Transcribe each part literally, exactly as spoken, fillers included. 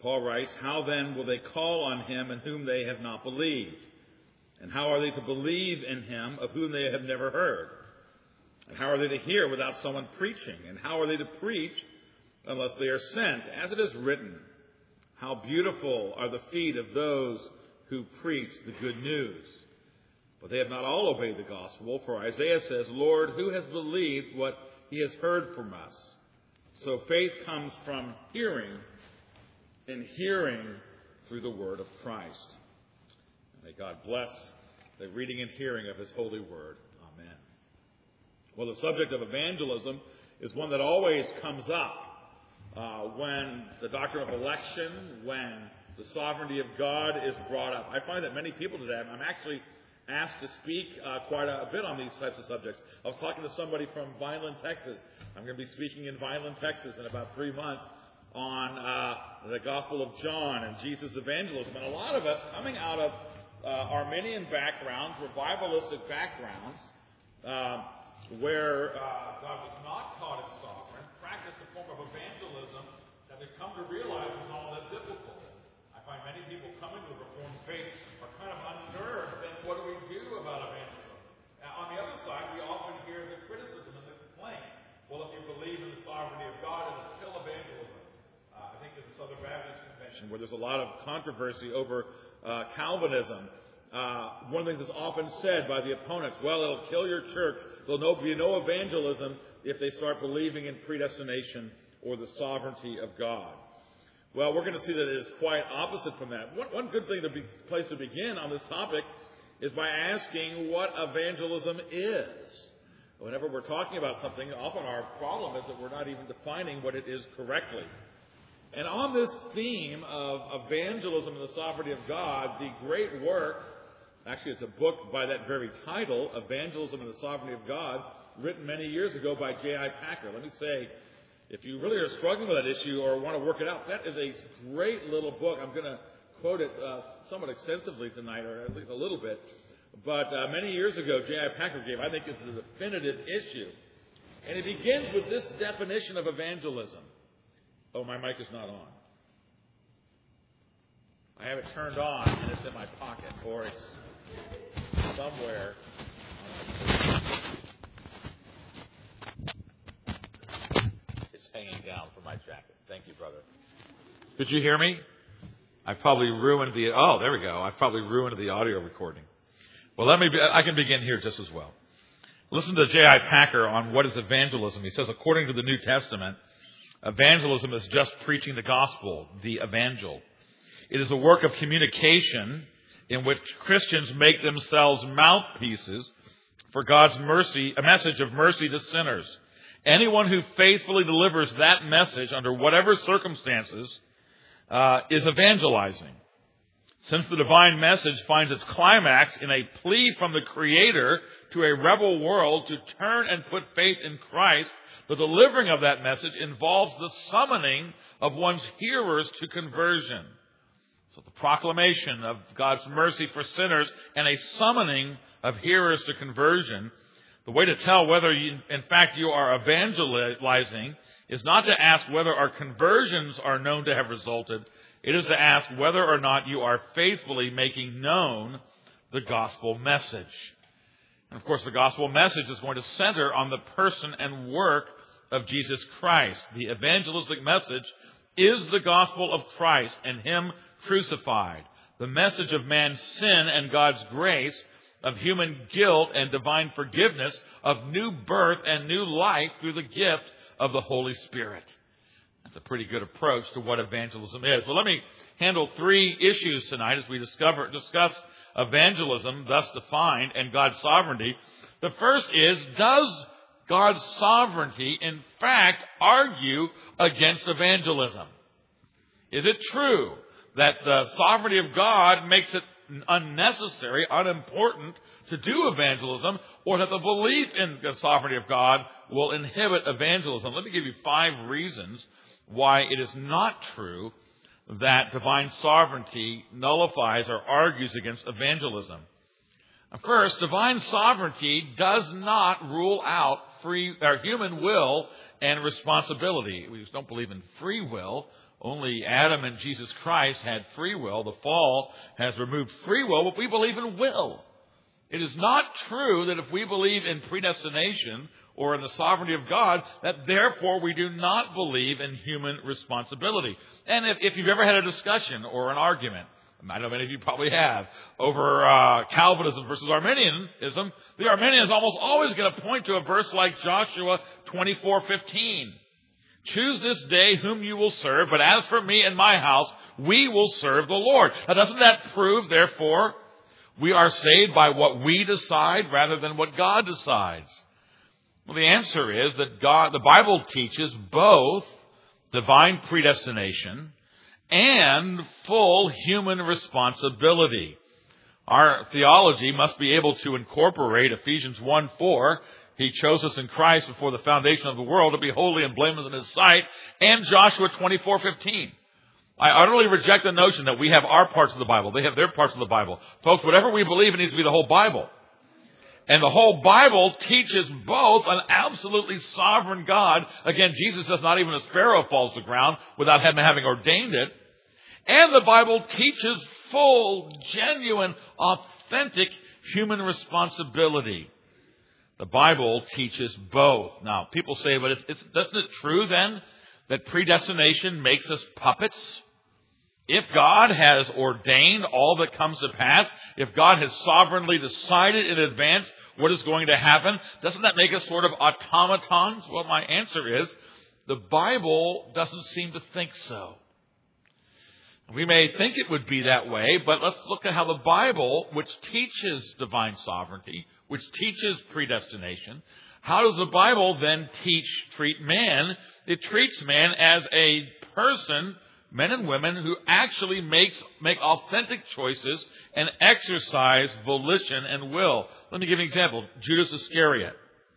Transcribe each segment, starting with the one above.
Paul writes, "How then will they call on him in whom they have not believed? And how are they to believe in him of whom they have never heard? And how are they to hear without someone preaching? And how are they to preach unless they are sent? As it is written, how beautiful are the feet of those who preach the good news. But they have not all obeyed the gospel, for Isaiah says, 'Lord, who has believed what he has heard from us?' So faith comes from hearing, and hearing through the word of Christ." May God bless the reading and hearing of his holy word. Amen. Well, the subject of evangelism is one that always comes up uh, when the doctrine of election, when the sovereignty of God is brought up. I find that many people today, I'm actually asked to speak uh, quite a, a bit on these types of subjects. I was talking to somebody from Vineland, Texas. I'm going to be speaking in Vineland, Texas in about three months on uh, the Gospel of John and Jesus' evangelism. And a lot of us coming out of uh, Arminian backgrounds, revivalistic backgrounds, uh, where uh, God was not taught as sovereign, practiced a form of evangelism that we've come to realize is all that biblical. I find many people coming to the Reformed faith are kind of unnerved. Then what do we do about evangelism? Now, on the other side, we often hear the criticism and the complaint. Well, if you believe in the sovereignty of God, it will kill evangelism. Uh, I think in the Southern Baptist Convention, where there's a lot of controversy over uh, Calvinism, uh, one of the things that's often said by the opponents, well, it'll kill your church. There'll no, be no evangelism if they start believing in predestination or the sovereignty of God. Well, we're going to see that it is quite opposite from that. One, one good thing to be, place to begin on this topic is by asking what evangelism is. Whenever we're talking about something, often our problem is that we're not even defining what it is correctly. And on this theme of evangelism and the sovereignty of God, the great work, actually it's a book by that very title, Evangelism and the Sovereignty of God, written many years ago by J I Packer. Let me say, if you really are struggling with that issue or want to work it out, that is a great little book. I'm going to quote it uh, somewhat extensively tonight, or at least a little bit. But uh, many years ago, J I Packer gave, I think, is a definitive issue. And it begins with this definition of evangelism. Oh, my mic is not on. I have it turned on, and it's in my pocket, or it's somewhere. It's hanging down from my jacket. Thank you, brother. Did you hear me? I probably ruined the... Oh, there we go. I probably ruined the audio recording. Well, let me. Be, I can begin here just as well. Listen to J I Packer on what is evangelism. He says, according to the New Testament, evangelism is just preaching the gospel, the evangel. It is a work of communication in which Christians make themselves mouthpieces for God's mercy, a message of mercy to sinners. Anyone who faithfully delivers that message under whatever circumstances uh, is evangelizing. Since the divine message finds its climax in a plea from the Creator to a rebel world to turn and put faith in Christ, the delivering of that message involves the summoning of one's hearers to conversion. So the proclamation of God's mercy for sinners and a summoning of hearers to conversion. The way to tell whether you, in fact you are evangelizing is not to ask whether our conversions are known to have resulted. It is to ask whether or not you are faithfully making known the gospel message. And of course, the gospel message is going to center on the person and work of Jesus Christ. The evangelistic message is the gospel of Christ and Him crucified. The message of man's sin and God's grace, of human guilt and divine forgiveness, of new birth and new life through the gift of the Holy Spirit. That's a pretty good approach to what evangelism is. Well, let me handle three issues tonight as we discover, discuss evangelism, thus defined, and God's sovereignty. The first is, does God's sovereignty, in fact, argue against evangelism? Is it true that the sovereignty of God makes it unnecessary, unimportant to do evangelism, or that the belief in the sovereignty of God will inhibit evangelism? Let me give you five reasons why it is not true that divine sovereignty nullifies or argues against evangelism. First, divine sovereignty does not rule out free or human will and responsibility. We just don't believe in free will only Adam and Jesus Christ had free will. The fall has removed free will, but we believe in will. It is not true that if we believe in predestination or in the sovereignty of God, that therefore we do not believe in human responsibility. And if, if you've ever had a discussion or an argument, I know many of you probably have, over uh, Calvinism versus Arminianism, the Arminian is almost always going to point to a verse like Joshua twenty-four fifteen. Choose this day whom you will serve, but as for me and my house, we will serve the Lord. Now, doesn't that prove, therefore, we are saved by what we decide rather than what God decides? Well, the answer is that God, the Bible teaches both divine predestination and full human responsibility. Our theology must be able to incorporate Ephesians one four. He chose us in Christ before the foundation of the world to be holy and blameless in His sight, and Joshua twenty-four fifteen. I utterly reject the notion that we have our parts of the Bible. They have their parts of the Bible. Folks, whatever we believe, it needs to be the whole Bible. And the whole Bible teaches both an absolutely sovereign God. Again, Jesus says not even a sparrow falls to the ground without Him having ordained it. And the Bible teaches full, genuine, authentic human responsibility. The Bible teaches both. Now, people say, but it's, it's, isn't it true then that predestination makes us puppets? If God has ordained all that comes to pass, if God has sovereignly decided in advance what is going to happen, doesn't that make us sort of automatons? Well, my answer is, the Bible doesn't seem to think so. We may think it would be that way, but let's look at how the Bible, which teaches divine sovereignty, which teaches predestination, how does the Bible then teach, treat man? It treats man as a person, men and women, who actually makes make authentic choices and exercise volition and will. Let me give you an example. Judas Iscariot.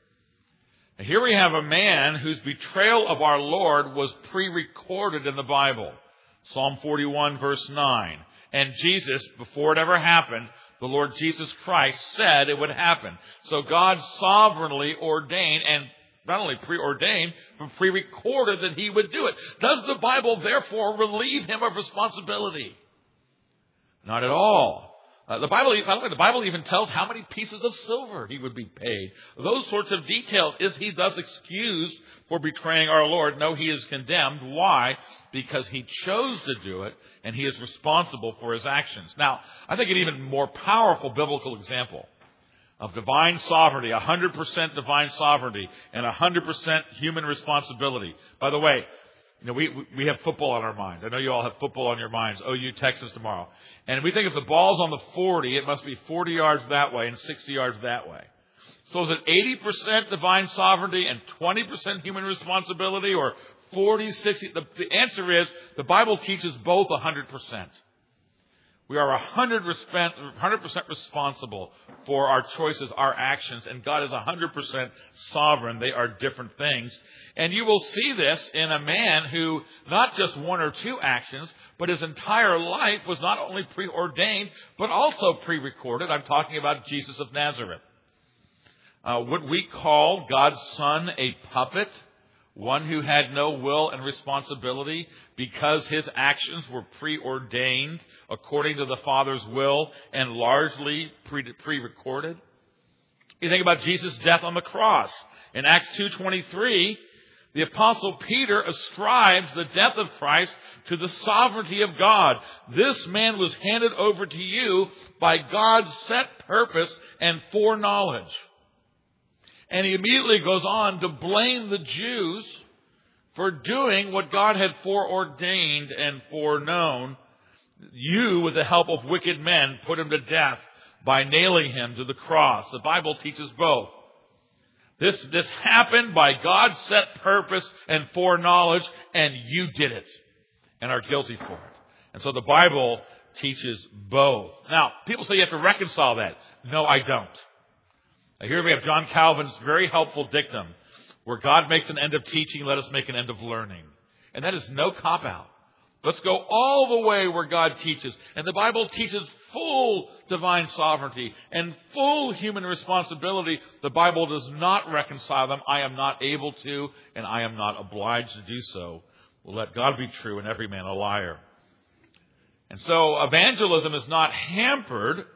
Now, here we have a man whose betrayal of our Lord was pre-recorded in the Bible. Psalm forty-one, verse nine. And Jesus, before it ever happened, the Lord Jesus Christ said it would happen. So God sovereignly ordained, and not only preordained, but pre-recorded that He would do it. Does the Bible therefore relieve Him of responsibility? Not at all. Uh, the Bible, by the way, the Bible even tells how many pieces of silver He would be paid. Those sorts of details. Is He thus excused for betraying our Lord? No, He is condemned. Why? Because He chose to do it, and He is responsible for His actions. Now, I think an even more powerful biblical example of divine sovereignty, one hundred percent divine sovereignty, and one hundred percent human responsibility. By the way, you know, we we have football on our minds. I know you all have football on your minds. O U Texas tomorrow. And we think if the ball's on the forty, it must be forty yards that way and sixty yards that way. So is it eighty percent divine sovereignty and twenty percent human responsibility, or forty, sixty? The, the answer is the Bible teaches both one hundred percent. We are one hundred percent responsible for our choices, our actions, and God is one hundred percent sovereign. They are different things. And you will see this in a man who, not just one or two actions, but his entire life was not only preordained, but also pre-recorded. I'm talking about Jesus of Nazareth. Uh, would we call God's Son a puppet? One who had no will and responsibility because his actions were preordained according to the Father's will and largely pre- pre-recorded? You think about Jesus' death on the cross. In Acts two twenty-three, the Apostle Peter ascribes the death of Christ to the sovereignty of God. This man was handed over to you by God's set purpose and foreknowledge. And he immediately goes on to blame the Jews for doing what God had foreordained and foreknown. You, with the help of wicked men, put him to death by nailing him to the cross. The Bible teaches both. This, this happened by God's set purpose and foreknowledge, and you did it and are guilty for it. And so the Bible teaches both. Now, people say you have to reconcile that. No, I don't. Here we have John Calvin's very helpful dictum, where God makes an end of teaching, let us make an end of learning. And that is no cop-out. Let's go all the way where God teaches. And the Bible teaches full divine sovereignty and full human responsibility. The Bible does not reconcile them. I am not able to, and I am not obliged to do so. We'll let God be true and every man a liar. And so evangelism is not hampered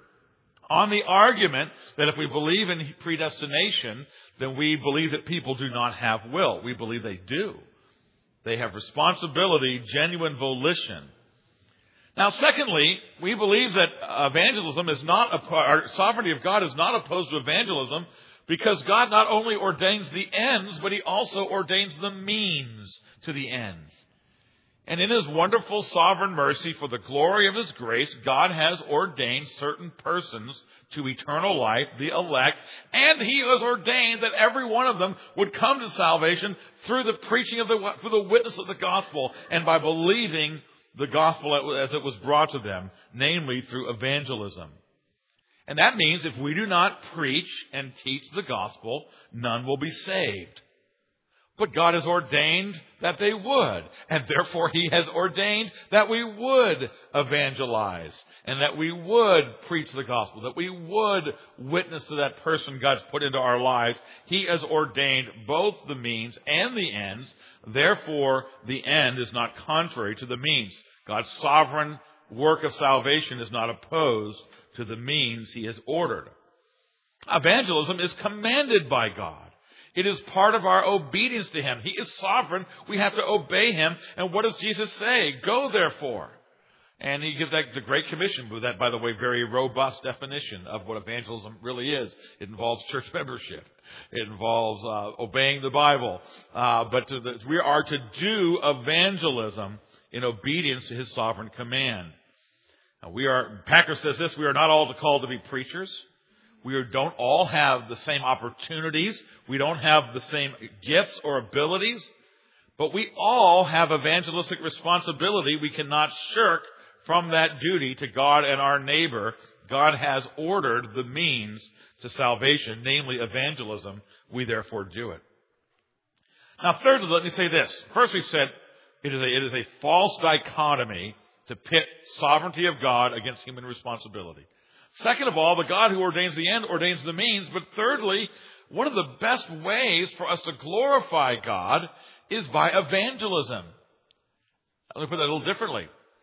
on the argument that if we believe in predestination, then we believe that people do not have will. We believe they do. They have responsibility, genuine volition. Now, secondly, we believe that evangelism is not, or sovereignty of God is not opposed to evangelism, because God not only ordains the ends, but He also ordains the means to the ends. And in His wonderful sovereign mercy, for the glory of His grace, God has ordained certain persons to eternal life, the elect, and He has ordained that every one of them would come to salvation through the preaching of the, through the witness of the gospel, and by believing the gospel as it was brought to them, namely through evangelism. And that means if we do not preach and teach the gospel, none will be saved. But God has ordained that they would, and therefore He has ordained that we would evangelize, and that we would preach the gospel, that we would witness to that person God's put into our lives. He has ordained both the means and the ends. Therefore, the end is not contrary to the means. God's sovereign work of salvation is not opposed to the means He has ordered. Evangelism is commanded by God. It is part of our obedience to Him. He is sovereign. We have to obey Him. And what does Jesus say? Go, therefore. And He gives that the Great Commission with that, by the way, very robust definition of what evangelism really is. It involves church membership. It involves uh, obeying the Bible. Uh, but to the, we are to do evangelism in obedience to His sovereign command. Now we are, Packer says this, we are not all called to be preachers. We don't all have the same opportunities. We don't have the same gifts or abilities. But we all have evangelistic responsibility. We cannot shirk from that duty to God and our neighbor. God has ordered the means to salvation, namely evangelism. We therefore do it. Now, thirdly, let me say this. First, we said it is a, it is a false dichotomy to pit sovereignty of God against human responsibility. Second of all, the God who ordains the end ordains the means. But thirdly, one of the best ways for us to glorify God is by evangelism. Let me put that a little differently.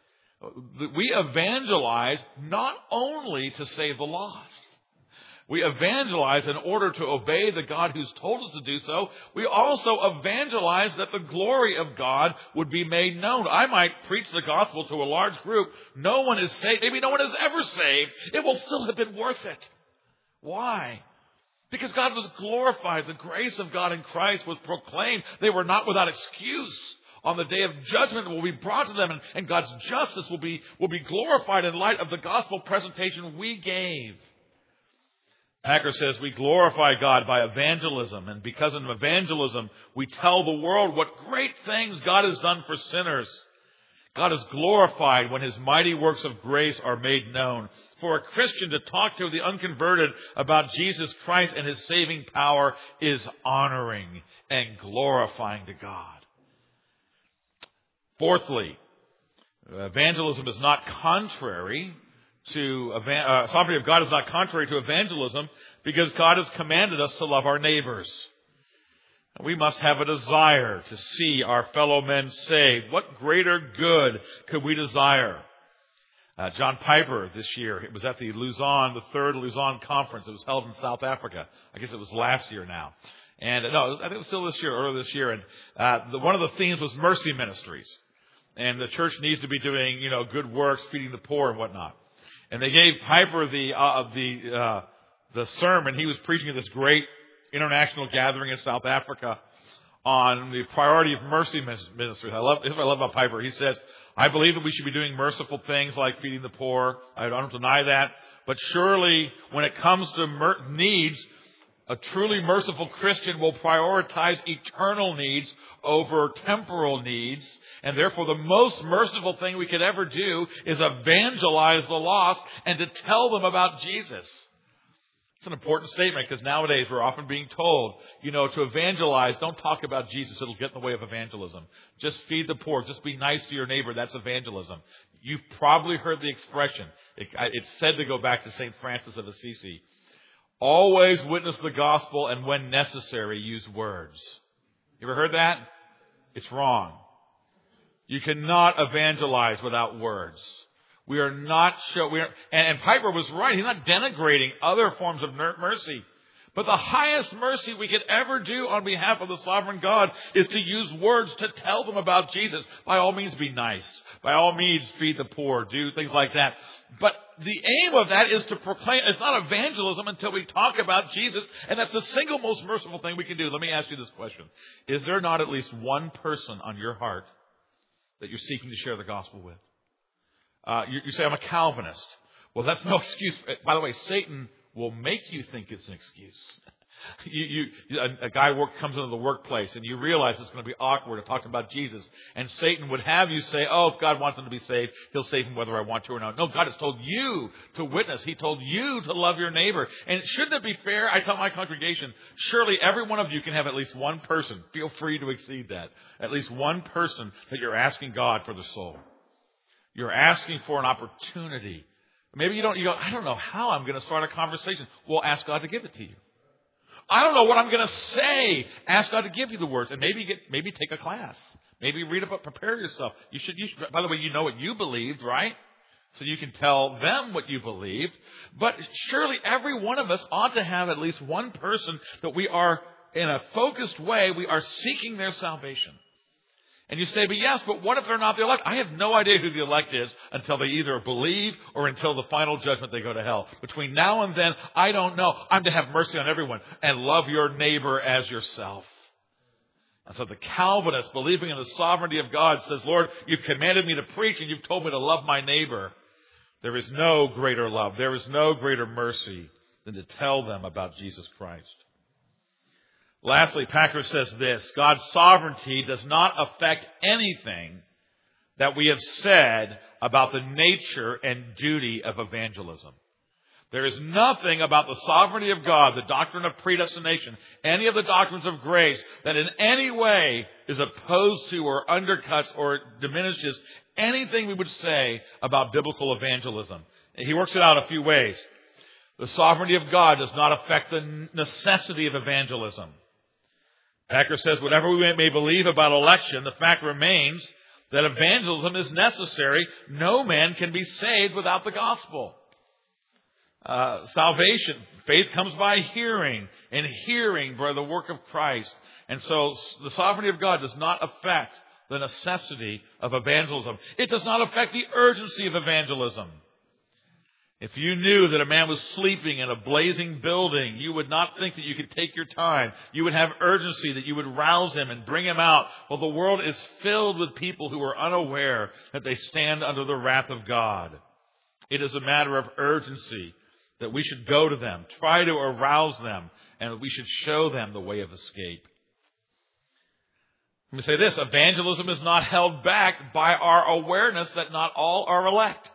We evangelize not only to save the lost. We evangelize in order to obey the God who's told us to do so. We also evangelize that the glory of God would be made known. I might preach the gospel to a large group. No one is saved. Maybe no one is ever saved. It will still have been worth it. Why? Because God was glorified. The grace of God in Christ was proclaimed. They were not without excuse. On the day of judgment will be brought to them, and, and God's justice will be, will be glorified in light of the gospel presentation we gave. Packer says we glorify God by evangelism, and because of evangelism, we tell the world what great things God has done for sinners. God is glorified when His mighty works of grace are made known. For a Christian to talk to the unconverted about Jesus Christ and His saving power is honoring and glorifying to God. Fourthly, evangelism is not contrary to uh, sovereignty of God is not contrary to evangelism, because God has commanded us to love our neighbors. We must have a desire to see our fellow men saved. What greater good could we desire? Uh, John Piper this year, it was at the Luzon, the third Luzon conference. It was held in South Africa. I guess it was last year now. And uh, no, I think it was still this year, earlier this year. And uh, the, one of the themes was mercy ministries. And the church needs to be doing, you know, good works, feeding the poor and whatnot. And they gave Piper the uh, the uh, the sermon. He was preaching at this great international gathering in South Africa on the priority of mercy ministries. I love this is what I love about Piper. He says, "I believe that we should be doing merciful things like feeding the poor. I don't deny that. But surely, when it comes to mer- needs, a truly merciful Christian will prioritize eternal needs over temporal needs. And therefore, the most merciful thing we could ever do is evangelize the lost and to tell them about Jesus." It's an important statement, because nowadays we're often being told, you know, to evangelize, don't talk about Jesus. It'll get in the way of evangelism. Just feed the poor. Just be nice to your neighbor. That's evangelism. You've probably heard the expression. It, it's said to go back to Saint Francis of Assisi. Always witness the gospel, and when necessary, use words. You ever heard that? It's wrong. You cannot evangelize without words. We are not show. We are, and, and Piper was right. He's not denigrating other forms of mercy. But the highest mercy we could ever do on behalf of the sovereign God is to use words to tell them about Jesus. By all means, be nice. By all means, feed the poor. Do things like that. But the aim of that is to proclaim. It's not evangelism until we talk about Jesus. And that's the single most merciful thing we can do. Let me ask you this question. Is there not at least one person on your heart that you're seeking to share the gospel with? Uh, you, you say, I'm a Calvinist. Well, that's no excuse. By the way, Satan will make you think it's an excuse. You, you, a, a guy work, comes into the workplace and you realize it's going to be awkward to talk about Jesus. And Satan would have you say, oh, if God wants him to be saved, he'll save him whether I want to or not. No, God has told you to witness. He told you to love your neighbor. And shouldn't it be fair? I tell my congregation, surely every one of you can have at least one person. Feel free to exceed that. At least one person that you're asking God for the soul. You're asking for an opportunity. Maybe you don't, you go, I don't know how I'm going to start a conversation. Well, ask God to give it to you. I don't know what I'm going to say. Ask God to give you the words. And maybe get, maybe take a class. Maybe read about, prepare yourself. You should, you should, by the way, you know what you believed, right? So you can tell them what you believed. But surely every one of us ought to have at least one person that we are, in a focused way, we are seeking their salvation. And you say, but yes, but what if they're not the elect? I have no idea who the elect is until they either believe or until the final judgment they go to hell. Between now and then, I don't know. I'm to have mercy on everyone and love your neighbor as yourself. And so the Calvinist, believing in the sovereignty of God, says, Lord, you've commanded me to preach and you've told me to love my neighbor. There is no greater love. There is no greater mercy than to tell them about Jesus Christ. Lastly, Packer says this, God's sovereignty does not affect anything that we have said about the nature and duty of evangelism. There is nothing about the sovereignty of God, the doctrine of predestination, any of the doctrines of grace that in any way is opposed to or undercuts or diminishes anything we would say about biblical evangelism. He works it out a few ways. The sovereignty of God does not affect the necessity of evangelism. Packer says, whatever we may believe about election, the fact remains that evangelism is necessary. No man can be saved without the gospel. Uh, salvation, faith comes by hearing, and hearing by the work of Christ. And so the sovereignty of God does not affect the necessity of evangelism. It does not affect the urgency of evangelism. If you knew that a man was sleeping in a blazing building, you would not think that you could take your time. You would have urgency, that you would rouse him and bring him out. Well, the world is filled with people who are unaware that they stand under the wrath of God. It is a matter of urgency that we should go to them, try to arouse them, and that we should show them the way of escape. Let me say this, evangelism is not held back by our awareness that not all are elect.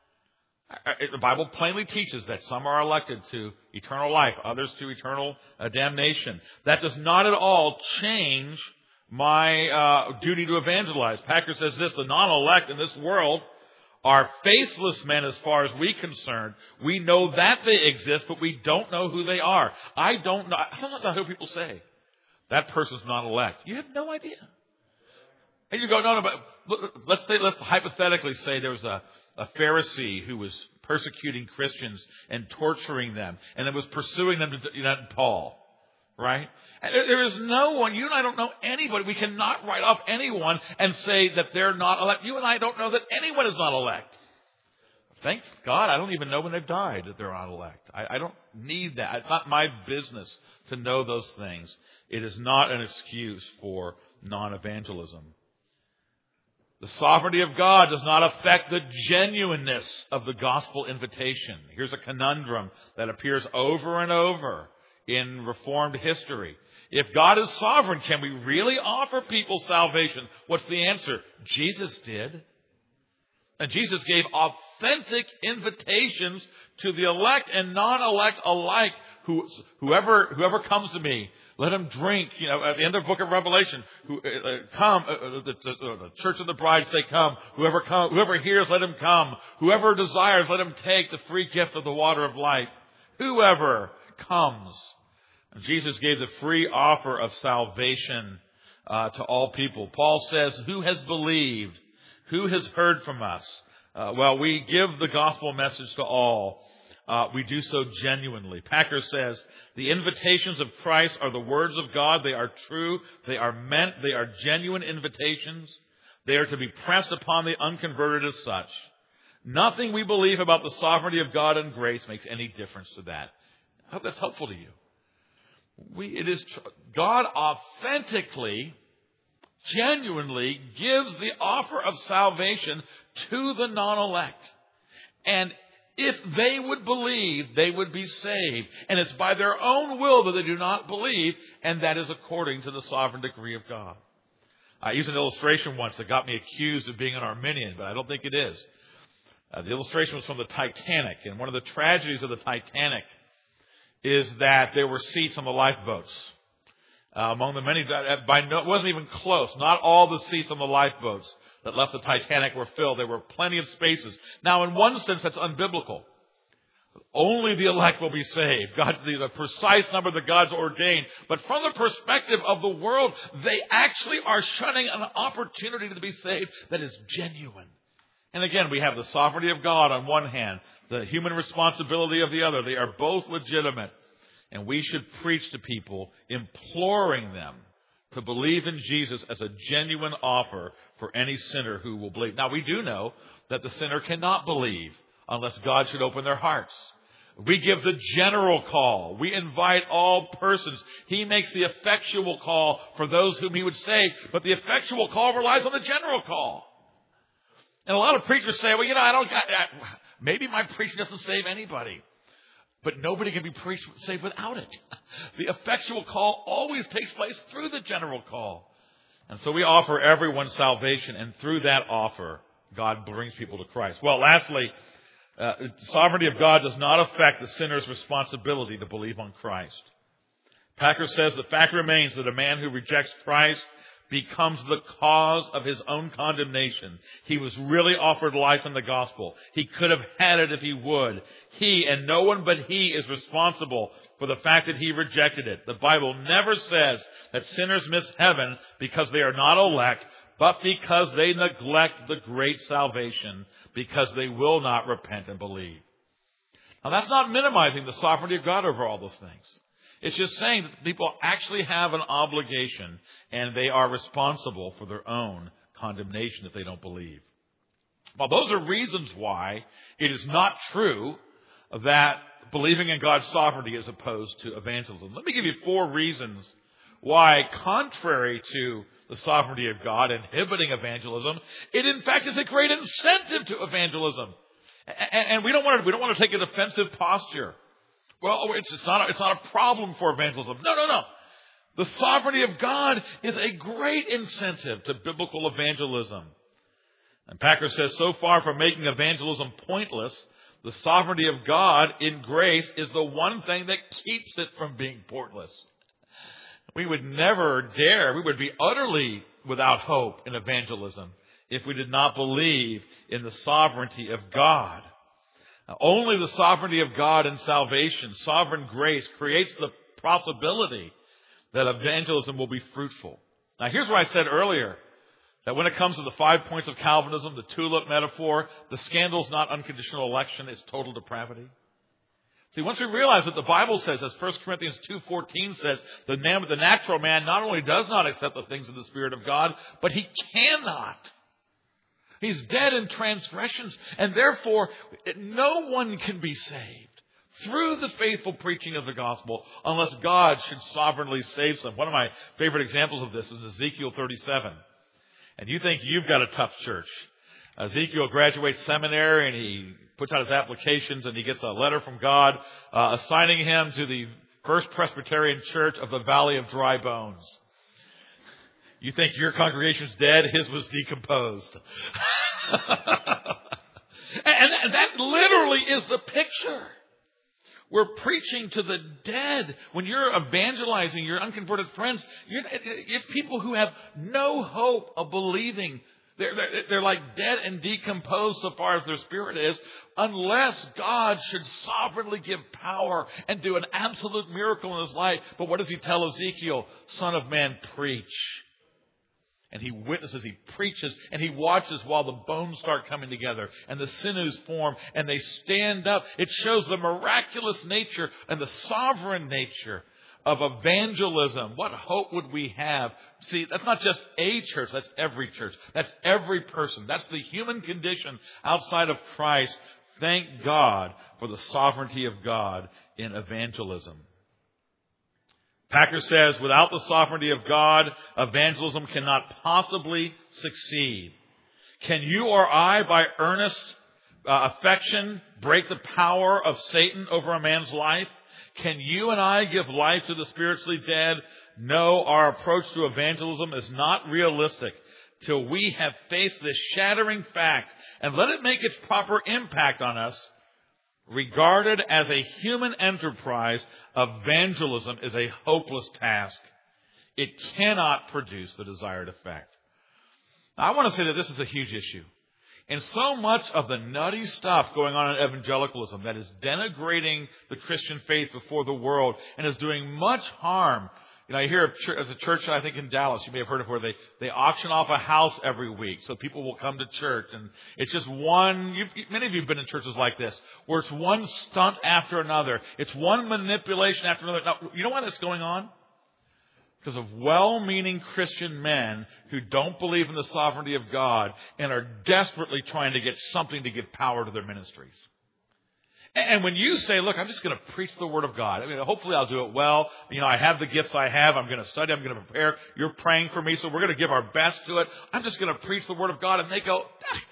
The Bible plainly teaches that some are elected to eternal life, others to eternal uh, damnation. That does not at all change my uh, duty to evangelize. Packer says this, the non-elect in this world are faceless men as far as we're concerned. We know that they exist, but we don't know who they are. I don't know. Sometimes I hear people say, that person's not elect. You have no idea. And you go, no, no, but let's say, let's hypothetically say there was a, a Pharisee who was persecuting Christians and torturing them, and then was pursuing them to, you know, Paul, right? And there, there is no one, you and I don't know anybody, we cannot write off anyone and say that they're not elect. You and I don't know that anyone is not elect. Thank God, I don't even know when they've died that they're not elect. I, I don't need that. It's not my business to know those things. It is not an excuse for non-evangelism. The sovereignty of God does not affect the genuineness of the gospel invitation. Here's a conundrum that appears over and over in Reformed history. If God is sovereign, can we really offer people salvation? What's the answer? Jesus did. And Jesus gave authentic invitations to the elect and non-elect alike. Who, whoever, whoever comes to me, let him drink. You know, at the end of the book of Revelation, who, uh, come. Uh, the, the, the church and the bride say, "Come." Whoever come, whoever hears, let him come. Whoever desires, let him take the free gift of the water of life. Whoever comes. And Jesus gave the free offer of salvation uh, to all people. Paul says, "Who has believed Who has heard from us? Uh, well, we give the gospel message to all. Uh, we do so genuinely. Packer says, the invitations of Christ are the words of God. They are true. They are meant. They are genuine invitations. They are to be pressed upon the unconverted as such. Nothing we believe about the sovereignty of God and grace makes any difference to that. I hope that's helpful to you. We, it is tr- God authentically, genuinely gives the offer of salvation to the non-elect. And if they would believe, they would be saved. And it's by their own will that they do not believe, and that is according to the sovereign decree of God. I used an illustration once that got me accused of being an Arminian, but I don't think it is. Uh, the illustration was from the Titanic, and one of the tragedies of the Titanic is that there were seats on the lifeboats. Uh, among the many, by no, it wasn't even close. Not all the seats on the lifeboats that left the Titanic were filled. There were plenty of spaces. Now, in one sense, that's unbiblical. Only the elect will be saved. God, the, the precise number that God's ordained. But from the perspective of the world, they actually are shunning an opportunity to be saved that is genuine. And again, we have the sovereignty of God on one hand, the human responsibility of the other. They are both legitimate. And we should preach to people, imploring them to believe in Jesus as a genuine offer for any sinner who will believe. Now, we do know that the sinner cannot believe unless God should open their hearts. We give the general call. We invite all persons. He makes the effectual call for those whom he would save. But the effectual call relies on the general call. And a lot of preachers say, well, you know, I don't, I, I, maybe my preaching doesn't save anybody. But nobody can be preached saved without it. The effectual call always takes place through the general call. And so we offer everyone salvation, and through that offer, God brings people to Christ. Well, lastly, uh, the sovereignty of God does not affect the sinner's responsibility to believe on Christ. Packer says the fact remains that a man who rejects Christ becomes the cause of his own condemnation. He was really offered life in the gospel. He could have had it if he would. He and no one but he is responsible for the fact that he rejected it. The Bible never says that sinners miss heaven because they are not elect, but because they neglect the great salvation, because they will not repent and believe. Now, that's not minimizing the sovereignty of God over all those things. It's just saying that people actually have an obligation, and they are responsible for their own condemnation if they don't believe. Well, those are reasons why it is not true that believing in God's sovereignty is opposed to evangelism. Let me give you four reasons why, contrary to the sovereignty of God inhibiting evangelism, it in fact is a great incentive to evangelism. And we don't want to, we don't want to take a defensive posture. Well, it's, it's, not a, it's not a problem for evangelism. No, no, no. The sovereignty of God is a great incentive to biblical evangelism. And Packer says, so far from making evangelism pointless, the sovereignty of God in grace is the one thing that keeps it from being pointless. We would never dare, we would be utterly without hope in evangelism if we did not believe in the sovereignty of God. Now, only the sovereignty of God in salvation, sovereign grace, creates the possibility that evangelism will be fruitful. Now, here's what I said earlier, that when it comes to the five points of Calvinism, the tulip metaphor, the scandal is not unconditional election, it's total depravity. See, once we realize that the Bible says, as First Corinthians two fourteen says, the, man, the natural man not only does not accept the things of the Spirit of God, but he cannot. He's dead in transgressions, and therefore no one can be saved through the faithful preaching of the gospel unless God should sovereignly save them. One of my favorite examples of this is Ezekiel thirty-seven. And you think you've got a tough church. Ezekiel graduates seminary and he puts out his applications and he gets a letter from God uh, assigning him to the First Presbyterian Church of the Valley of Dry Bones. You think your congregation's dead? His was decomposed. and, and that literally is the picture. We're preaching to the dead. When you're evangelizing your unconverted friends, you're, it's people who have no hope of believing. They're, they're, they're like dead and decomposed so far as their spirit is, unless God should sovereignly give power and do an absolute miracle in his life. But what does he tell Ezekiel? Son of man, preach. and he witnesses, he preaches, and he watches while the bones start coming together and the sinews form and they stand up. It shows the miraculous nature and the sovereign nature of evangelism. What hope would we have? See, that's not just a church. That's every church. That's every person. That's the human condition outside of Christ. Thank God for the sovereignty of God in evangelism. Packer says, without the sovereignty of God, evangelism cannot possibly succeed. Can you or I, by earnest uh, affection, break the power of Satan over a man's life? Can you and I give life to the spiritually dead? No, our approach to evangelism is not realistic till we have faced this shattering fact and let it make its proper impact on us. Regarded as a human enterprise, evangelism is a hopeless task. It cannot produce the desired effect. Now, I want to say that this is a huge issue. And so much of the nutty stuff going on in evangelicalism that is denigrating the Christian faith before the world and is doing much harm. You know, I hear of church, as a church, I think in Dallas, you may have heard of where they, they auction off a house every week so people will come to church. And it's just one, you, many of you have been in churches like this, where it's one stunt after another. It's one manipulation after another. Now, you know why that's going on? Because of well-meaning Christian men who don't believe in the sovereignty of God and are desperately trying to get something to give power to their ministries. And when you say, look, I'm just going to preach the Word of God. I mean, hopefully I'll do it well. You know, I have the gifts I have. I'm going to study. I'm going to prepare. You're praying for me, so we're going to give our best to it. I'm just going to preach the Word of God. And they go,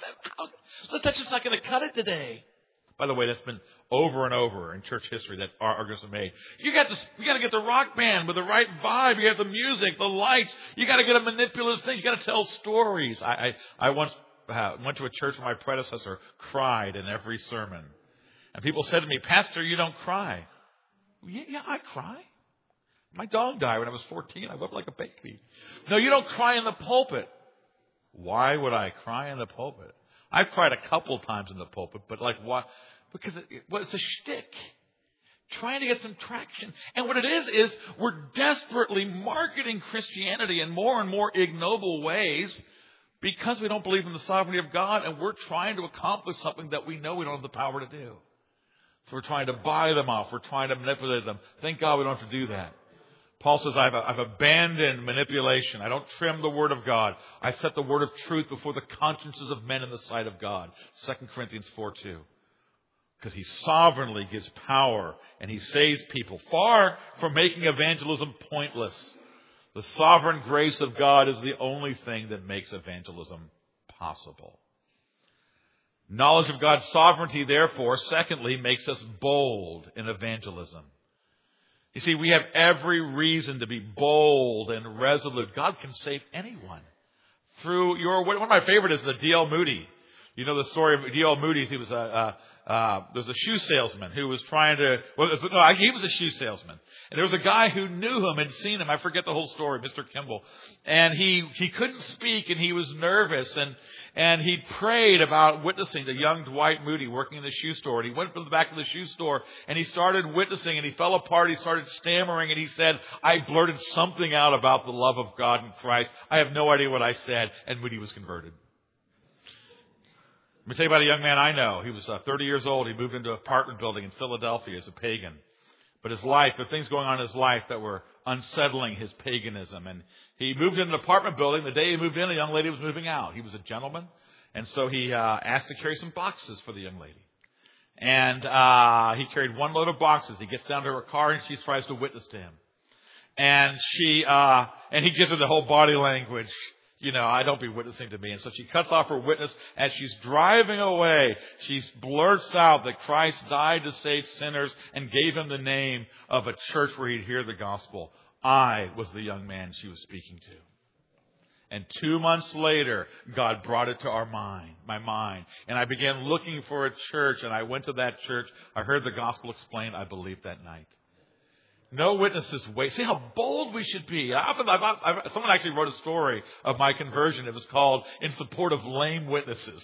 that's just not going to cut it today. By the way, that's been over and over in church history that our arguments are made. You got to, you got to get the rock band with the right vibe. You have the music, the lights. You got to get a manipulative thing. You got to tell stories. I, I, I once uh, went to a church where my predecessor cried in every sermon. And people said to me, Pastor, you don't cry. Yeah, yeah, I cry. My dog died when I was fourteen. I wept like a baby. No, you don't cry in the pulpit. Why would I cry in the pulpit? I've cried a couple times in the pulpit, but like what? Because it, well, it's a shtick. Trying to get some traction. And what it is, is we're desperately marketing Christianity in more and more ignoble ways because we don't believe in the sovereignty of God, and we're trying to accomplish something that we know we don't have the power to do. So we're trying to buy them off. We're trying to manipulate them. Thank God we don't have to do that. Paul says, I've, I've abandoned manipulation. I don't trim the word of God. I set the word of truth before the consciences of men in the sight of God. Second Corinthians four two. Because he sovereignly gives power and he saves people. Far from making evangelism pointless, the sovereign grace of God is the only thing that makes evangelism possible. Knowledge of God's sovereignty, therefore, secondly, makes us bold in evangelism. You see, we have every reason to be bold and resolute. God can save anyone. Through your, one of my favorite is the D L Moody. You know the story of D L Moody. He was a, uh, uh, there was a shoe salesman who was trying to, well, no, he was a shoe salesman. And there was a guy who knew him and seen him. I forget the whole story, Mister Kimball. And he, he couldn't speak and he was nervous. And, and he prayed about witnessing to young Dwight Moody working in the shoe store. And he went to the back of the shoe store and he started witnessing and he fell apart. He started stammering and he said, I blurted something out about the love of God and Christ. I have no idea what I said. And Moody was converted. Let me tell you about a young man I know. He was uh, thirty years old. He moved into an apartment building in Philadelphia as a pagan. But his life, there were things going on in his life that were unsettling his paganism. And he moved into an apartment building. The day he moved in, a young lady was moving out. He was a gentleman. And so he uh, asked to carry some boxes for the young lady. And uh, he carried one load of boxes. He gets down to her car and she tries to witness to him. And she, uh, and he gives her the whole body language. You know, I don't be witnessing to me. And so she cuts off her witness. As she's driving away, she blurts out that Christ died to save sinners and gave him the name of a church where he'd hear the gospel. I was the young man she was speaking to. And two months later, God brought it to our mind, my mind. And I began looking for a church, and I went to that church. I heard the gospel explained. I believed that night. No witnesses wait. See how bold we should be. I often, I've, I've, someone actually wrote a story of my conversion. It was called In Support of Lame Witnesses.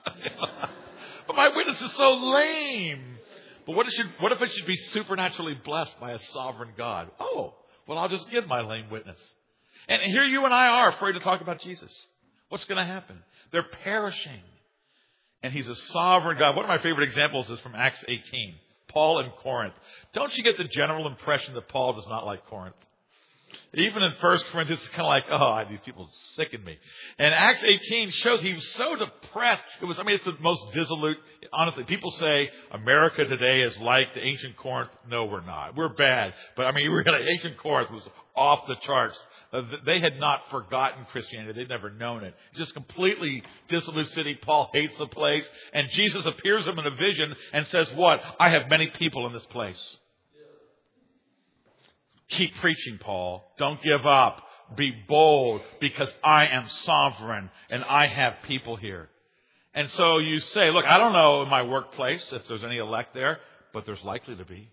But my witness is so lame. But what, it should, what if it should be supernaturally blessed by a sovereign God? Oh, well, I'll just give my lame witness. And here you and I are afraid to talk about Jesus. What's going to happen? They're perishing. And he's a sovereign God. One of my favorite examples is from Acts eighteen. Paul in Corinth. Don't you get the general impression that Paul does not like Corinth? Even in First Corinthians, it's kind of like, oh, these people sicken me. And Acts eighteen shows he was so depressed. It was, I mean, it's the most dissolute. Honestly, people say America today is like the ancient Corinth. No, we're not. We're bad. But I mean, really, ancient Corinth was off the charts. Uh, they had not forgotten Christianity. They'd never known it. Just completely dissolute city. Paul hates the place. And Jesus appears to him in a vision and says, what? I have many people in this place. Keep preaching, Paul. Don't give up. Be bold, because I am sovereign and I have people here. And so you say, look, I don't know in my workplace if there's any elect there, but there's likely to be.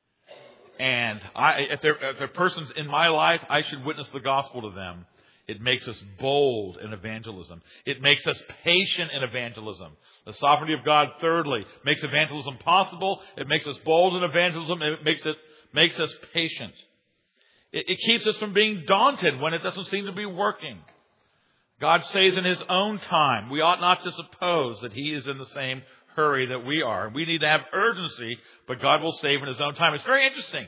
And I, if there, if there are persons in my life, I should witness the gospel to them. It makes us bold in evangelism. It makes us patient in evangelism. The sovereignty of God, thirdly, makes evangelism possible. It makes us bold in evangelism. It makes it makes us patient. It keeps us from being daunted when it doesn't seem to be working. God says in his own time, we ought not to suppose that he is in the same hurry that we are. We need to have urgency, but God will save in his own time. It's very interesting.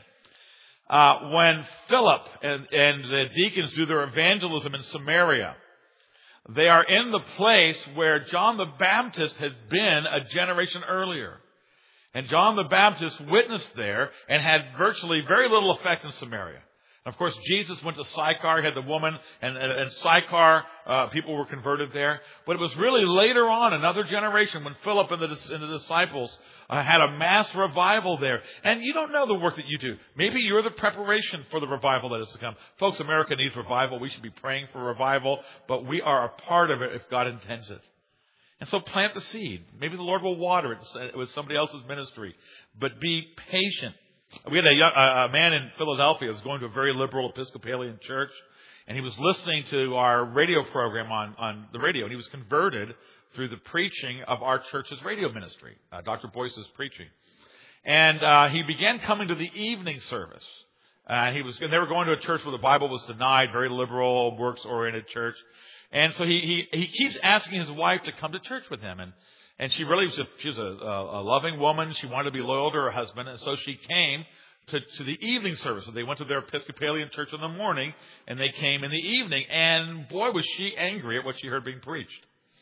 Uh, when Philip and, and the deacons do their evangelism in Samaria, they are in the place where John the Baptist has been a generation earlier. And John the Baptist witnessed there and had virtually very little effect in Samaria. Of course, Jesus went to Sychar, had the woman, and, and, and Sychar, uh, people were converted there. But it was really later on, another generation, when Philip and the, and the disciples uh, had a mass revival there. And you don't know the work that you do. Maybe you're the preparation for the revival that is to come. Folks, America needs revival. We should be praying for revival, but we are a part of it if God intends it. And so plant the seed. Maybe the Lord will water it with somebody else's ministry. But be patient. We had a, young, a man in Philadelphia who was going to a very liberal Episcopalian church, and he was listening to our radio program on, on the radio, and he was converted through the preaching of our church's radio ministry, uh, Doctor Boyce's preaching. And uh, he began coming to the evening service. Uh, he was, and they were going to a church where the Bible was denied, very liberal, works-oriented church. And so he, he, he keeps asking his wife to come to church with him, and And she really was a, she was a, a loving woman. She wanted to be loyal to her husband. And so she came to, to the evening service. So they went to their Episcopalian church in the morning, and they came in the evening. And boy, was she angry at what she heard being preached.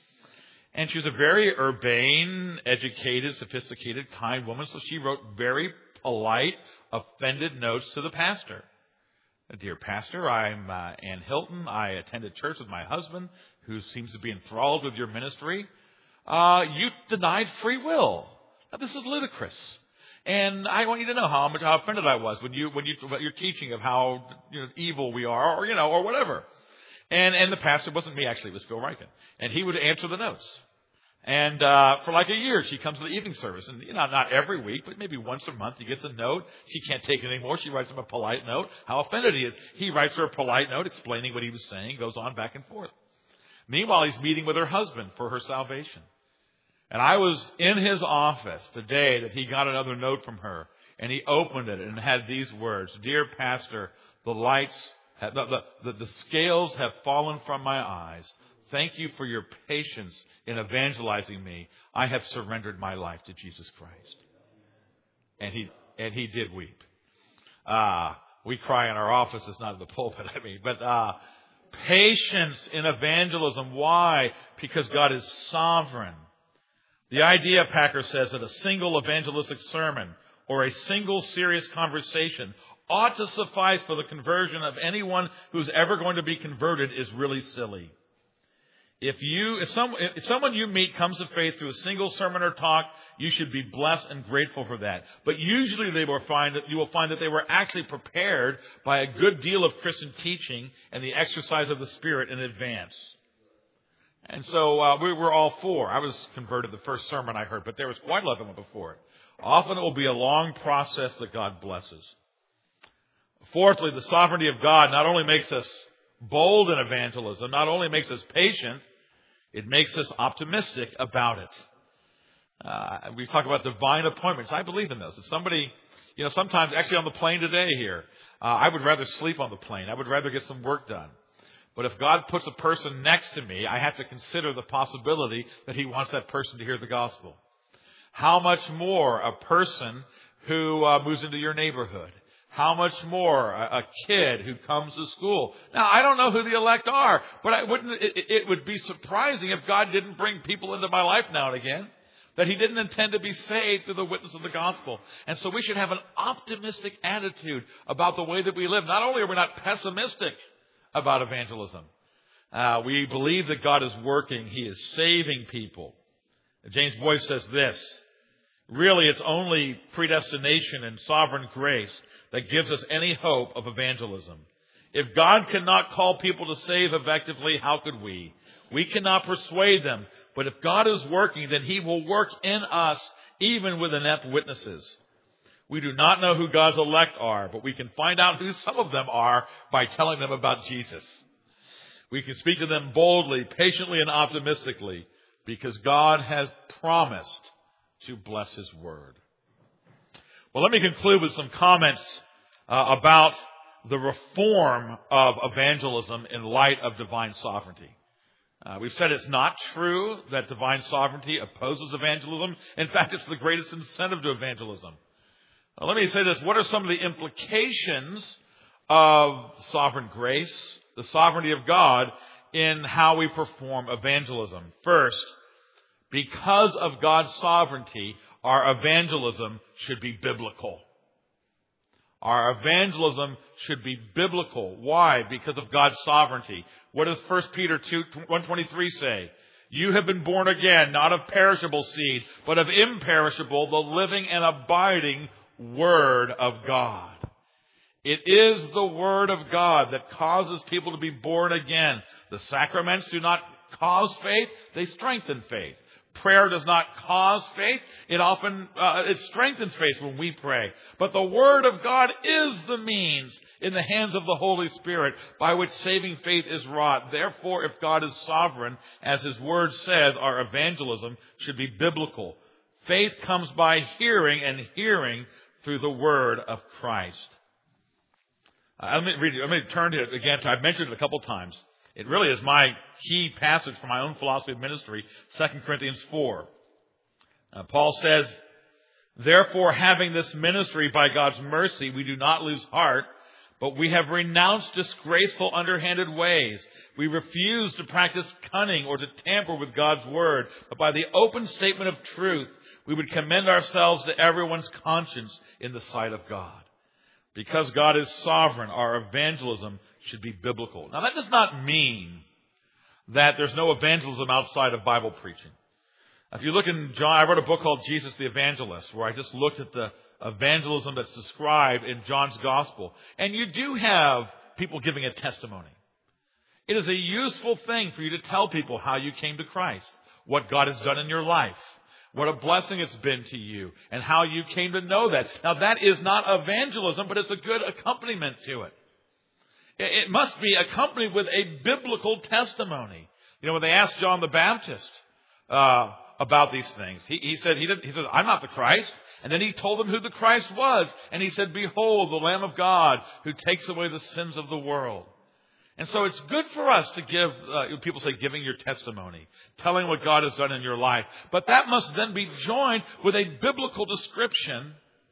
And she was a very urbane, educated, sophisticated, kind woman. So she wrote very polite, offended notes to the pastor. Dear pastor, I'm uh, Ann Hilton. I attended church with my husband, who seems to be enthralled with your ministry. Uh, you denied free will. Now, this is ludicrous. And I want you to know how much how offended I was when you when you about your teaching of how you know, evil we are, or you know, or whatever. And and the pastor wasn't me, actually, it was Phil Riken, and he would answer the notes. And uh, for like a year, she comes to the evening service, and you know, not every week, but maybe once a month, he gets a note. She can't take it anymore. She writes him a polite note. How offended he is. He writes her a polite note explaining what he was saying. Goes on back and forth. Meanwhile, he's meeting with her husband for her salvation. And I was in his office the day that he got another note from her, and he opened it and had these words: "Dear pastor, the lights, have, the, the, the scales have fallen from my eyes. Thank you for your patience in evangelizing me. I have surrendered my life to Jesus Christ." And he and he did weep. Uh, we cry in our offices, not in the pulpit, I mean, but uh, patience in evangelism. Why? Because God is sovereign. The idea, Packer says, that a single evangelistic sermon or a single serious conversation ought to suffice for the conversion of anyone who's ever going to be converted is really silly. If you, if, some, if someone you meet comes to faith through a single sermon or talk, you should be blessed and grateful for that. But usually they will find that you will find that they were actually prepared by a good deal of Christian teaching and the exercise of the Spirit in advance. And so uh, we were all for. I was converted the first sermon I heard, but there was quite a lot of them before it. Often it will be a long process that God blesses. Fourthly, the sovereignty of God not only makes us bold in evangelism, not only makes us patient, it makes us optimistic about it. Uh, we talk about divine appointments. I believe in those. If somebody, you know, sometimes, actually on the plane today here, uh, I would rather sleep on the plane. I would rather get some work done. But if God puts a person next to me, I have to consider the possibility that He wants that person to hear the gospel. How much more a person who uh, moves into your neighborhood? How much more a, a kid who comes to school? Now, I don't know who the elect are, but I wouldn't. It, it would be surprising if God didn't bring people into my life now and again, that He didn't intend to be saved through the witness of the gospel. And so we should have an optimistic attitude about the way that we live. Not only are we not pessimistic about evangelism, uh, we believe that God is working. He is saving people. James Boyce says this: really, it's only predestination and sovereign grace that gives us any hope of evangelism. If God cannot call people to save effectively, how could we? We cannot persuade them. But if God is working, then He will work in us, even with inept witnesses. We do not know who God's elect are, but we can find out who some of them are by telling them about Jesus. We can speak to them boldly, patiently, and optimistically, because God has promised to bless His word. Well, let me conclude with some comments uh, about the reform of evangelism in light of divine sovereignty. Uh, we've said it's not true that divine sovereignty opposes evangelism. In fact, it's the greatest incentive to evangelism. Now, let me say this. What are some of the implications of sovereign grace, the sovereignty of God, in how we perform evangelism? First, because of God's sovereignty, our evangelism should be biblical. Our evangelism should be biblical. Why? Because of God's sovereignty. What does First Peter two, one twenty-three say? You have been born again, not of perishable seed, but of imperishable, the living and abiding Word of God. It is the Word of God that causes people to be born again. The sacraments do not cause faith, they strengthen faith. Prayer does not cause faith. It often, uh, it strengthens faith when we pray. But the Word of God is the means in the hands of the Holy Spirit by which saving faith is wrought. Therefore, if God is sovereign, as His Word says, our evangelism should be biblical. Faith comes by hearing, and hearing through the Word of Christ. Uh, let me read it. Let me turn to it again. I've mentioned it a couple times. It really is my key passage for my own philosophy of ministry, Second Corinthians four. Uh, Paul says, therefore, having this ministry by God's mercy, we do not lose heart, but we have renounced disgraceful, underhanded ways. We refuse to practice cunning or to tamper with God's word, but by the open statement of truth, we would commend ourselves to everyone's conscience in the sight of God. Because God is sovereign, our evangelism should be biblical. Now, that does not mean that there's no evangelism outside of Bible preaching. If you look in John, I wrote a book called Jesus the Evangelist, where I just looked at the evangelism that's described in John's Gospel. And you do have people giving a testimony. It is a useful thing for you to tell people how you came to Christ, what God has done in your life, what a blessing it's been to you, and how you came to know that. Now, that is not evangelism, but it's a good accompaniment to it. It must be accompanied with a biblical testimony. You know, when they asked John the Baptist uh, about these things, he, he said, he, did, he said, I'm not the Christ. And then he told them who the Christ was. And he said, behold, the Lamb of God who takes away the sins of the world. And so it's good for us to give, uh, people say giving your testimony, telling what God has done in your life. But that must then be joined with a biblical description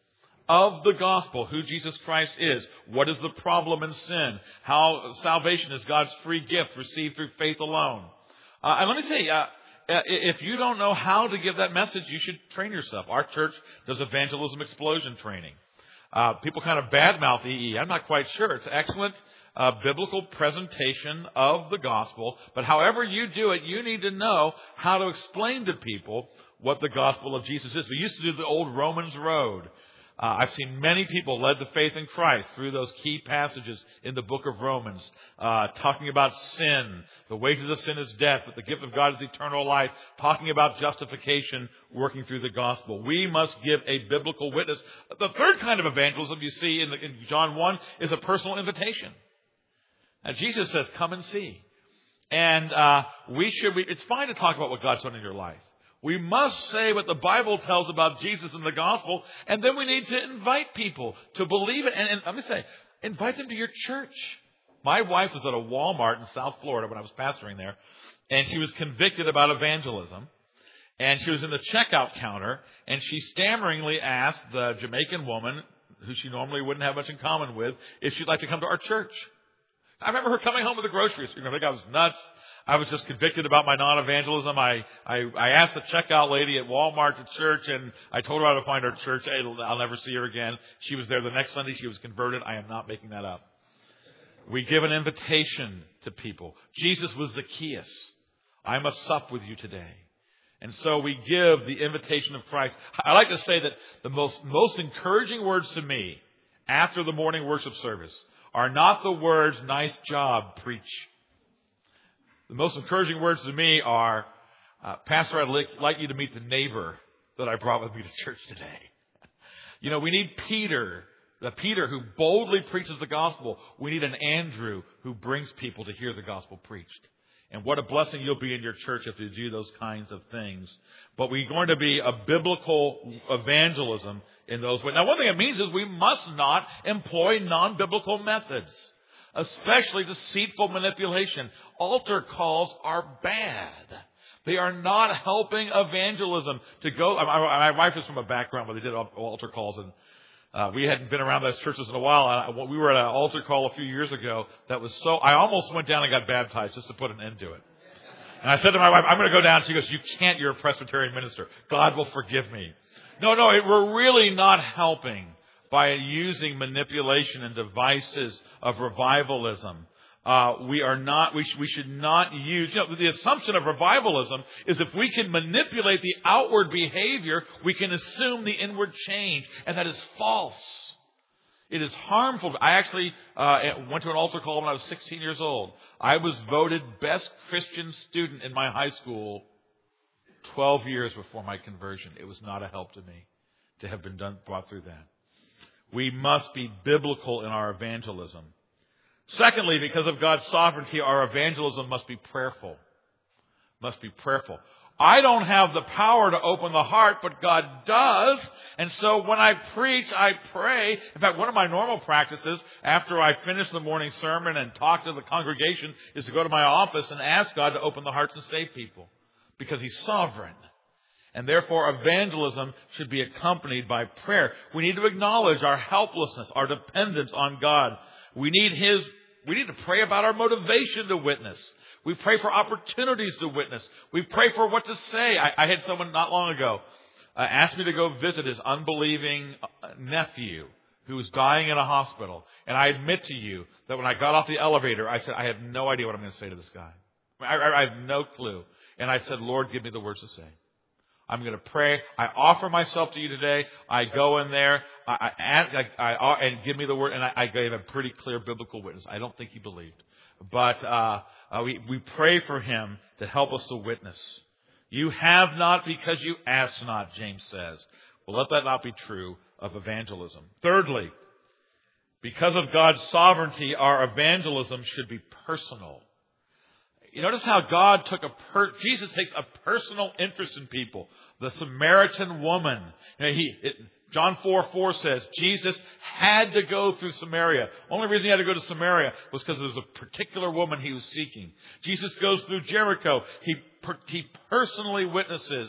of the gospel, who Jesus Christ is, what is the problem in sin, how salvation is God's free gift received through faith alone. Uh, and let me say, uh, if you don't know how to give that message, you should train yourself. Our church does evangelism explosion training. Uh, people kind of badmouth E E. I'm not quite sure. It's excellent uh, biblical presentation of the gospel. But however you do it, you need to know how to explain to people what the gospel of Jesus is. We used to do the old Romans road. Uh, I've seen many people led to faith in Christ through those key passages in the book of Romans, uh, talking about sin. The wages of sin is death, but the gift of God is eternal life. Talking about justification, working through the gospel. We must give a biblical witness. The third kind of evangelism you see in, the, in John one is a personal invitation. Now, Jesus says, come and see. And uh, we should. We, it's fine to talk about what God's done in your life. We must say what the Bible tells about Jesus in the gospel, and then we need to invite people to believe it. And, and let me say, invite them to your church. My wife was at a Walmart in South Florida when I was pastoring there, and she was convicted about evangelism. And she was in the checkout counter, and she stammeringly asked the Jamaican woman, who she normally wouldn't have much in common with, if she'd like to come to our church. I remember her coming home with the groceries. You know, I think I was nuts. I was just convicted about my non-evangelism. I, I, I asked the checkout lady at Walmart to church, and I told her how to find our church. I'll never see her again. She was there the next Sunday. She was converted. I am not making that up. We give an invitation to people. Jesus was Zacchaeus. I must sup with you today. And so we give the invitation of Christ. I like to say that the most, most encouraging words to me after the morning worship service are not the words, nice job, preach. The most encouraging words to me are, uh, Pastor, I'd like, like you to meet the neighbor that I brought with me to church today. You know, we need Peter, the Peter who boldly preaches the gospel. We need an Andrew who brings people to hear the gospel preached. And what a blessing you'll be in your church if you do those kinds of things. But we're going to be a biblical evangelism in those ways. Now, one thing it means is we must not employ non-biblical methods, especially deceitful manipulation. Altar calls are bad. They are not helping evangelism to go. My wife is from a background where they did altar calls, and Uh, we hadn't been around those churches in a while. And we were at an altar call a few years ago that was so, I almost went down and got baptized just to put an end to it. And I said to my wife, I'm going to go down. She goes, you can't, you're a Presbyterian minister. God will forgive me. No, no, it, we're really not helping by using manipulation and devices of revivalism. Uh, we are not, we, sh- we should not use, you know, the assumption of revivalism is if we can manipulate the outward behavior, we can assume the inward change. And that is false. It is harmful. I actually uh, went to an altar call when I was sixteen years old. I was voted best Christian student in my high school twelve years before my conversion. It was not a help to me to have been done, brought through that. We must be biblical in our evangelism. Secondly, because of God's sovereignty, our evangelism must be prayerful. Must be prayerful. I don't have the power to open the heart, but God does. And so when I preach, I pray. In fact, one of my normal practices after I finish the morning sermon and talk to the congregation is to go to my office and ask God to open the hearts and save people, because He's sovereign. And therefore, evangelism should be accompanied by prayer. We need to acknowledge our helplessness, our dependence on God. We need His, we need to pray about our motivation to witness. We pray for opportunities to witness. We pray for what to say. I, I had someone not long ago uh, ask me to go visit his unbelieving nephew who was dying in a hospital. And I admit to you that when I got off the elevator, I said, I have no idea what I'm going to say to this guy. I, I, I have no clue. And I said, Lord, give me the words to say. I'm going to pray. I offer myself to you today. I go in there I, I, I, I, and give me the word. And I, I gave a pretty clear biblical witness. I don't think he believed. But uh, uh, we, we pray for him to help us to witness. You have not because you ask not, James says. Well, let that not be true of evangelism. Thirdly, because of God's sovereignty, our evangelism should be personal. You notice how God took a per- Jesus takes a personal interest in people. The Samaritan woman. You know, he, it, John four four says Jesus had to go through Samaria. Only reason he had to go to Samaria was because there was a particular woman he was seeking. Jesus goes through Jericho. He, per, he personally witnesses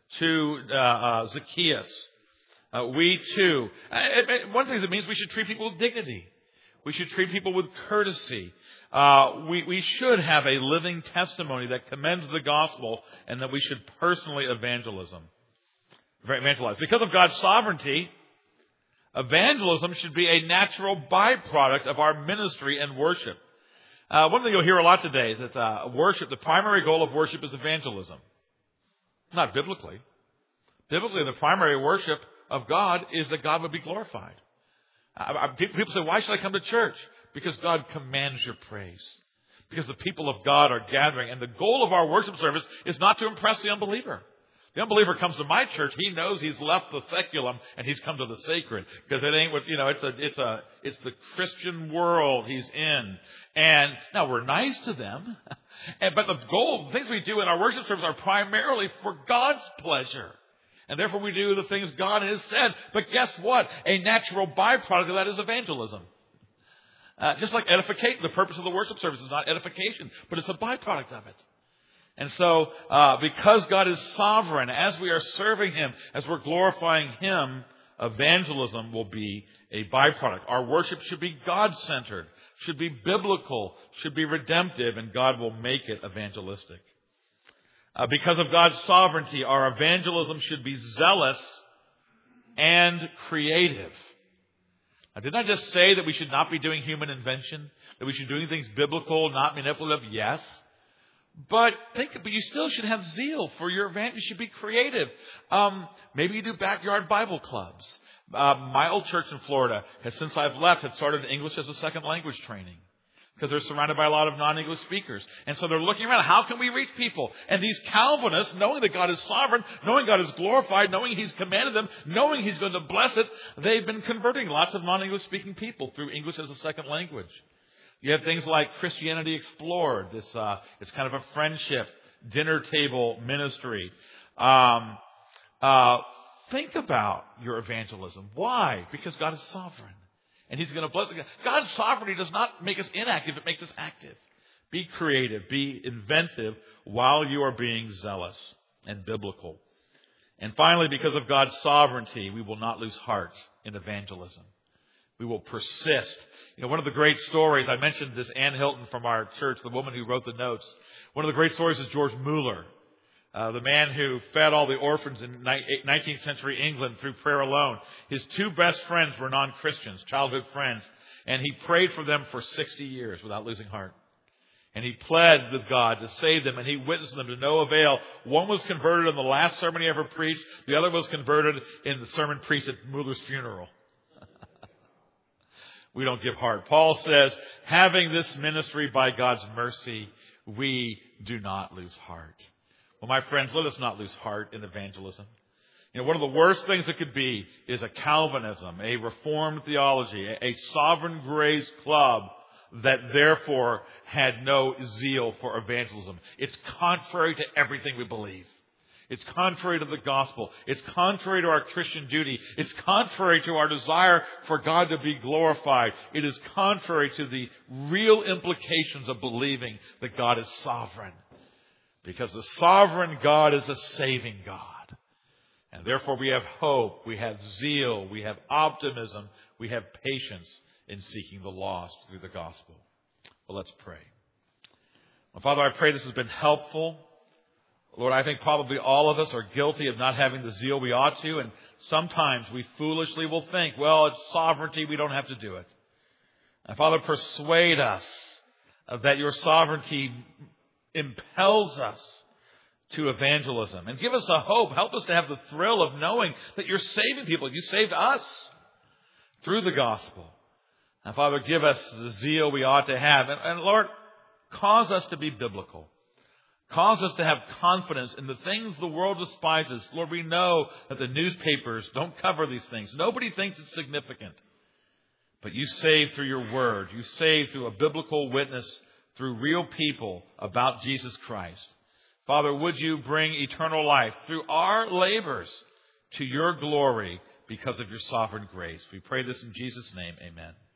to uh, uh, Zacchaeus. Uh, we too. Uh, it, it, one thing that means we should treat people with dignity. We should treat people with courtesy. Uh, we, we should have a living testimony that commends the gospel, and that we should personally evangelism, evangelize. Because of God's sovereignty, evangelism should be a natural byproduct of our ministry and worship. Uh, one thing you'll hear a lot today is that uh, worship, the primary goal of worship is evangelism. Not biblically. Biblically, the primary worship of God is that God would be glorified. Uh, people say, why should I come to church? Because God commands your praise. Because the people of God are gathering. And the goal of our worship service is not to impress the unbeliever. The unbeliever comes to my church. He knows he's left the seculum and he's come to the sacred. Because it ain't what, you know, it's a, it's a, it's the Christian world he's in. And now we're nice to them. and, but the goal, the things we do in our worship service are primarily for God's pleasure. And therefore we do the things God has said. But guess what? A natural byproduct of that is evangelism. Uh, just like edification, the purpose of the worship service is not edification, but it's a byproduct of it. And so, uh, because God is sovereign, as we are serving Him, as we're glorifying Him, evangelism will be a byproduct. Our worship should be God-centered, should be biblical, should be redemptive, and God will make it evangelistic. Uh, because of God's sovereignty, our evangelism should be zealous and creative. Now, didn't I just say that we should not be doing human invention? That we should be doing things biblical, not manipulative? Yes. But think, but you still should have zeal for your event. You should be creative. Um, maybe you do backyard Bible clubs. Uh, my old church in Florida has, since I've left, had started English as a second language training because they're surrounded by a lot of non-English speakers. And so they're looking around. How can we reach people? And these Calvinists, knowing that God is sovereign, knowing God is glorified, knowing He's commanded them, knowing He's going to bless it, they've been converting lots of non-English speaking people through English as a second language. You have things like Christianity Explored. This uh, it's kind of a friendship, dinner table ministry. Um, uh, think about your evangelism. Why? Because God is sovereign. And He's going to bless it. God's sovereignty does not make us inactive. It makes us active. Be creative. Be inventive while you are being zealous and biblical. And finally, because of God's sovereignty, we will not lose heart in evangelism. We will persist. You know, one of the great stories, I mentioned this Ann Hilton from our church, the woman who wrote the notes. One of the great stories is George Mueller, uh, the man who fed all the orphans in nineteenth century England through prayer alone. His two best friends were non-Christians, childhood friends, and he prayed for them for sixty years without losing heart. And he pled with God to save them, and he witnessed them to no avail. One was converted in the last sermon he ever preached. The other was converted in the sermon preached at Mueller's funeral. We don't give heart. Paul says, having this ministry by God's mercy, we do not lose heart. Well, my friends, let us not lose heart in evangelism. You know, one of the worst things that could be is a Calvinism, a Reformed theology, a sovereign grace club that therefore had no zeal for evangelism. It's contrary to everything we believe. It's contrary to the gospel. It's contrary to our Christian duty. It's contrary to our desire for God to be glorified. It is contrary to the real implications of believing that God is sovereign. Because the sovereign God is a saving God. And therefore we have hope, we have zeal, we have optimism, we have patience in seeking the lost through the gospel. Well, let's pray. Well, Father, I pray this has been helpful. Lord, I think probably all of us are guilty of not having the zeal we ought to, and sometimes we foolishly will think, well, it's sovereignty, we don't have to do it. And Father, persuade us that your sovereignty impels us to evangelism, and give us a hope. Help us to have the thrill of knowing that you're saving people. You saved us through the gospel. And Father, give us the zeal we ought to have. And, and Lord, cause us to be biblical. Cause us to have confidence in the things the world despises. Lord, we know that the newspapers don't cover these things. Nobody thinks it's significant. But you save through your word. You save through a biblical witness, through real people about Jesus Christ. Father, would you bring eternal life through our labors to your glory because of your sovereign grace? We pray this in Jesus' name. Amen.